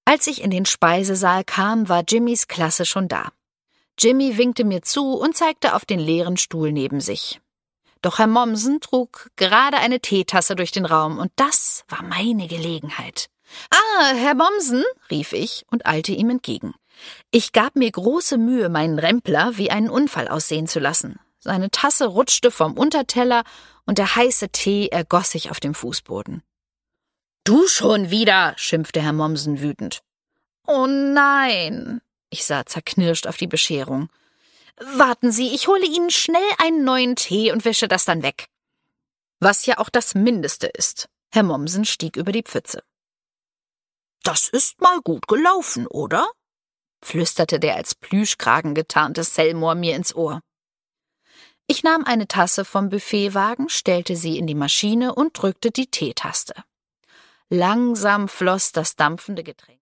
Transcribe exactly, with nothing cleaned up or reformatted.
Als ich in den Speisesaal kam, war Jimmys Klasse schon da. Jimmy winkte mir zu und zeigte auf den leeren Stuhl neben sich. Doch Herr Mommsen trug gerade eine Teetasse durch den Raum, und das war meine Gelegenheit. »Ah, Herr Mommsen«, rief ich und eilte ihm entgegen. Ich gab mir große Mühe, meinen Rempler wie einen Unfall aussehen zu lassen. Seine Tasse rutschte vom Unterteller und der heiße Tee ergoss sich auf dem Fußboden. »Du schon wieder«, schimpfte Herr Mommsen wütend. »Oh nein«, ich sah zerknirscht auf die Bescherung. »Warten Sie, ich hole Ihnen schnell einen neuen Tee und wische das dann weg.« Was ja auch das Mindeste ist. Herr Mommsen stieg über die Pfütze. »Das ist mal gut gelaufen, oder?« flüsterte der als Plüschkragen getarnte Selmor mir ins Ohr. Ich nahm eine Tasse vom Buffetwagen, stellte sie in die Maschine und drückte die Teetaste. Langsam floss das dampfende Getränk.